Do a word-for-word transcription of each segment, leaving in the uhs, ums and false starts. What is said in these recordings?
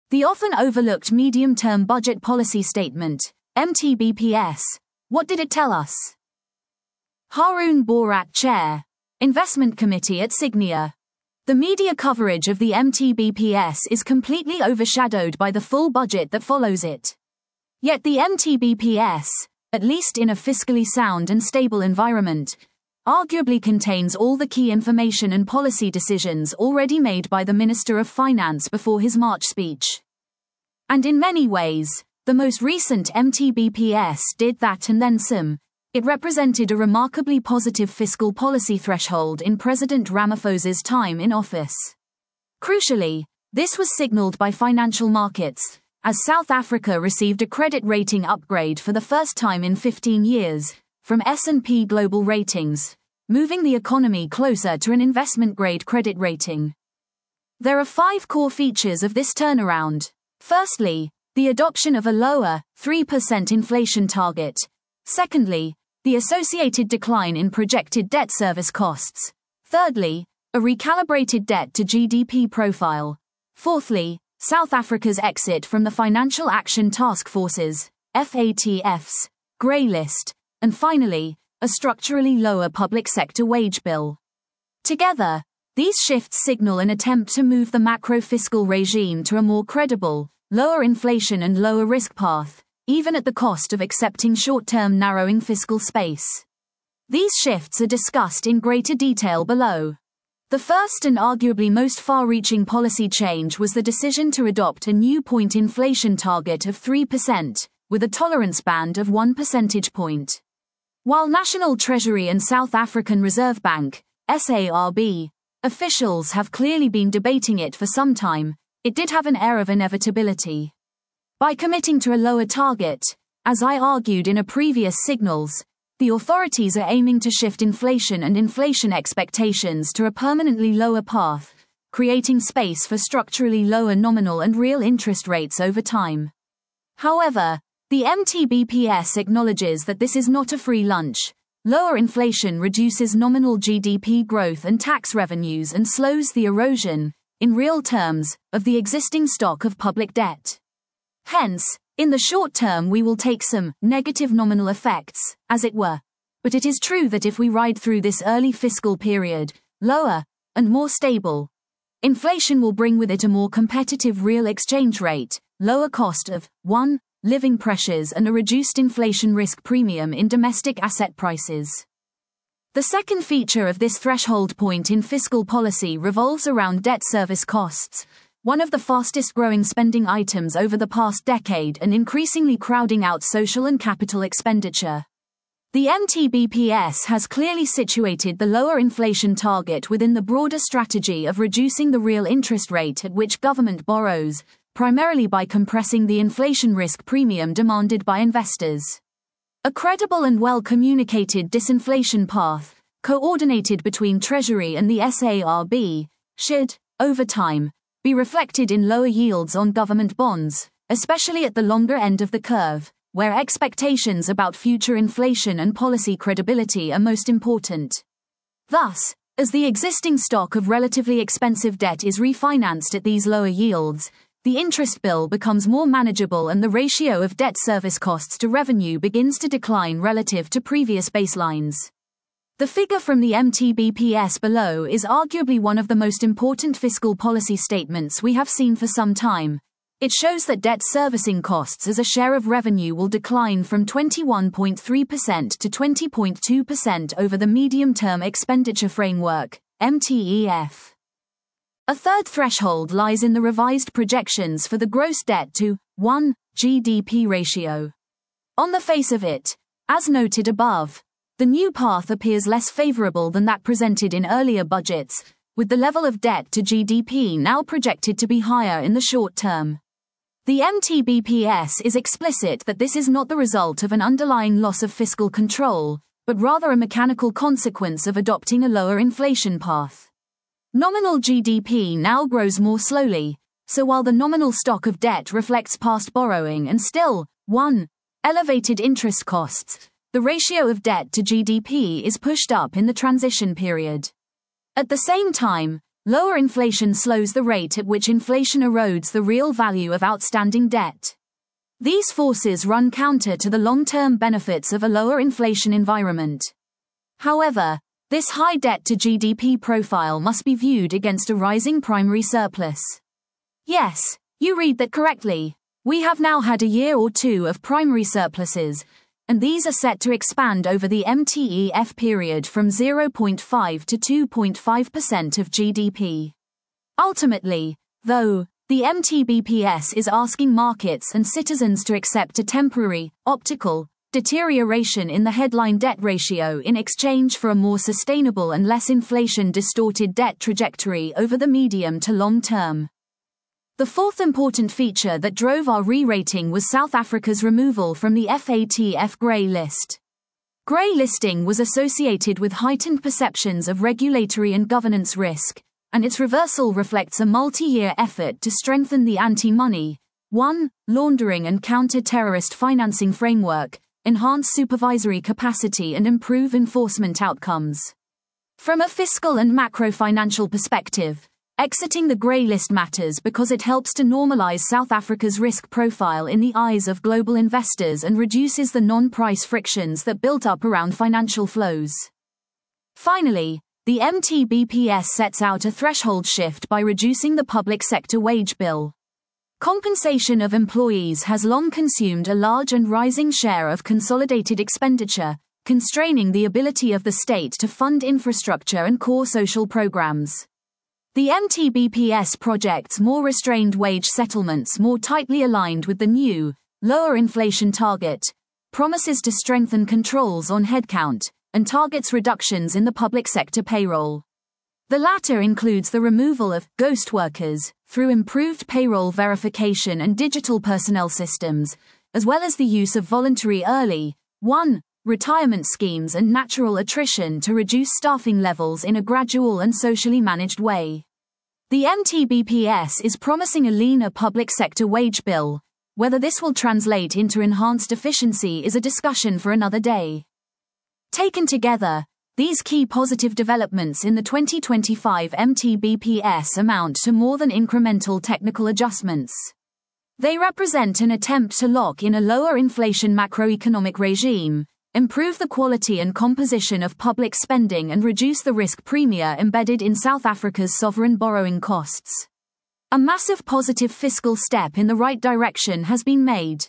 The often overlooked Medium-Term Budget Policy Statement, M T B P S. What did it tell us? Haroon Borat, Chair, Investment Committee at Signia. The media coverage of the M T B P S is completely overshadowed by the full budget that follows it. Yet the M T B P S, at least in a fiscally sound and stable environment, arguably contains all the key information and policy decisions already made by the Minister of Finance before his March speech. And in many ways, the most recent M T B P S did that and then some. It represented a remarkably positive fiscal policy threshold in President Ramaphosa's time in office. Crucially, this was signaled by financial markets, as South Africa received a credit rating upgrade for the first time in fifteen years, from S and P Global Ratings, moving the economy closer to an investment-grade credit rating. There are five core features of this turnaround. Firstly, the adoption of a lower, three percent inflation target. Secondly, the associated decline in projected debt service costs. Thirdly, a recalibrated debt to G D P profile. Fourthly, South Africa's exit from the Financial Action Task Force's, F A T F's, grey list. And finally, a structurally lower public sector wage bill. Together, these shifts signal an attempt to move the macro-fiscal regime to a more credible, lower inflation and lower risk path, even at the cost of accepting short-term narrowing fiscal space. These shifts are discussed in greater detail below. The first and arguably most far-reaching policy change was the decision to adopt a new point inflation target of three percent, with a tolerance band of one percentage point. While National Treasury and South African Reserve Bank, S A R B, officials have clearly been debating it for some time, it did have an air of inevitability. By committing to a lower target, as I argued in a previous signals, the authorities are aiming to shift inflation and inflation expectations to a permanently lower path, creating space for structurally lower nominal and real interest rates over time. However, the M T B P S acknowledges that this is not a free lunch. Lower inflation reduces nominal G D P growth and tax revenues and slows the erosion, in real terms, of the existing stock of public debt. Hence, in the short term we will take some negative nominal effects, as it were. But it is true that if we ride through this early fiscal period, lower, and more stable, inflation will bring with it a more competitive real exchange rate, lower cost of, one, living pressures and a reduced inflation risk premium in domestic asset prices. The second feature of this threshold point in fiscal policy revolves around debt service costs, one of the fastest growing spending items over the past decade and increasingly crowding out social and capital expenditure. The M T B P S has clearly situated the lower inflation target within the broader strategy of reducing the real interest rate at which government borrows, primarily by compressing the inflation risk premium demanded by investors. A credible and well-communicated disinflation path, coordinated between Treasury and the S A R B, should, over time, be reflected in lower yields on government bonds, especially at the longer end of the curve, where expectations about future inflation and policy credibility are most important. Thus, as the existing stock of relatively expensive debt is refinanced at these lower yields, the interest bill becomes more manageable and the ratio of debt service costs to revenue begins to decline relative to previous baselines. The figure from the M T B P S below is arguably one of the most important fiscal policy statements we have seen for some time. It shows that debt servicing costs as a share of revenue will decline from twenty-one point three percent to twenty point two percent over the Medium-Term Expenditure Framework, M T E F. A third threshold lies in the revised projections for the gross debt to one G D P ratio. On the face of it, as noted above, the new path appears less favorable than that presented in earlier budgets, with the level of debt to G D P now projected to be higher in the short term. The M T B P S is explicit that this is not the result of an underlying loss of fiscal control, but rather a mechanical consequence of adopting a lower inflation path. Nominal G D P now grows more slowly, so while the nominal stock of debt reflects past borrowing and still, one, elevated interest costs, the ratio of debt to G D P is pushed up in the transition period. At the same time, lower inflation slows the rate at which inflation erodes the real value of outstanding debt. These forces run counter to the long-term benefits of a lower inflation environment. However, this high debt-to-G D P profile must be viewed against a rising primary surplus. Yes, you read that correctly. We have now had a year or two of primary surpluses, and these are set to expand over the M T E F period from zero point five to two point five percent of G D P. Ultimately, though, the M T B P S is asking markets and citizens to accept a temporary, optical, deterioration in the headline debt ratio in exchange for a more sustainable and less inflation-distorted debt trajectory over the medium to long term. The fourth important feature that drove our re-rating was South Africa's removal from the F A T F grey list. Grey listing was associated with heightened perceptions of regulatory and governance risk, and its reversal reflects a multi-year effort to strengthen the anti-money, one, laundering and counter-terrorist financing framework, enhance supervisory capacity and improve enforcement outcomes. From a fiscal and macro-financial perspective, exiting the grey list matters because it helps to normalize South Africa's risk profile in the eyes of global investors and reduces the non-price frictions that built up around financial flows. Finally, the M T B P S sets out a threshold shift by reducing the public sector wage bill. Compensation of employees has long consumed a large and rising share of consolidated expenditure, constraining the ability of the state to fund infrastructure and core social programs. The M T B P S projects more restrained wage settlements more tightly aligned with the new, lower inflation target, promises to strengthen controls on headcount, and targets reductions in the public sector payroll. The latter includes the removal of ghost workers through improved payroll verification and digital personnel systems, as well as the use of voluntary early, one, retirement schemes and natural attrition to reduce staffing levels in a gradual and socially managed way. The M T B P S is promising a leaner public sector wage bill. Whether this will translate into enhanced efficiency is a discussion for another day. Taken together, these key positive developments in the twenty twenty-five M T B P S amount to more than incremental technical adjustments. They represent an attempt to lock in a lower inflation macroeconomic regime, improve the quality and composition of public spending and reduce the risk premia embedded in South Africa's sovereign borrowing costs. A massive positive fiscal step in the right direction has been made.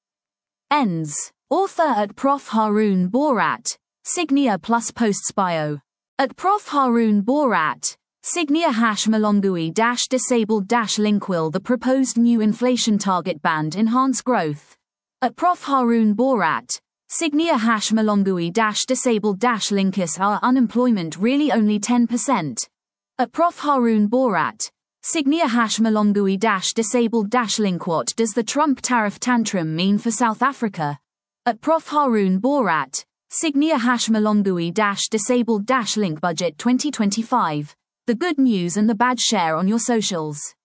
Ends. Author at Professor Haroon Bhorat, Signia plus posts bio. At Professor Haroon Bhorat, Signia hash Malongui dash disabled dash Linkwell the proposed new inflation target band enhance growth. At Professor Haroon Bhorat, Signia hash Malongui dash disabled dash Linkus are unemployment really only ten percent. At Professor Haroon Bhorat, Signia hash Malongui dash disabled dash Link what does the Trump tariff tantrum mean for South Africa? At Professor Haroon Bhorat, Signia hash Malongui dash disabled dash Link budget twenty twenty-five. The good news and the bad share on your socials.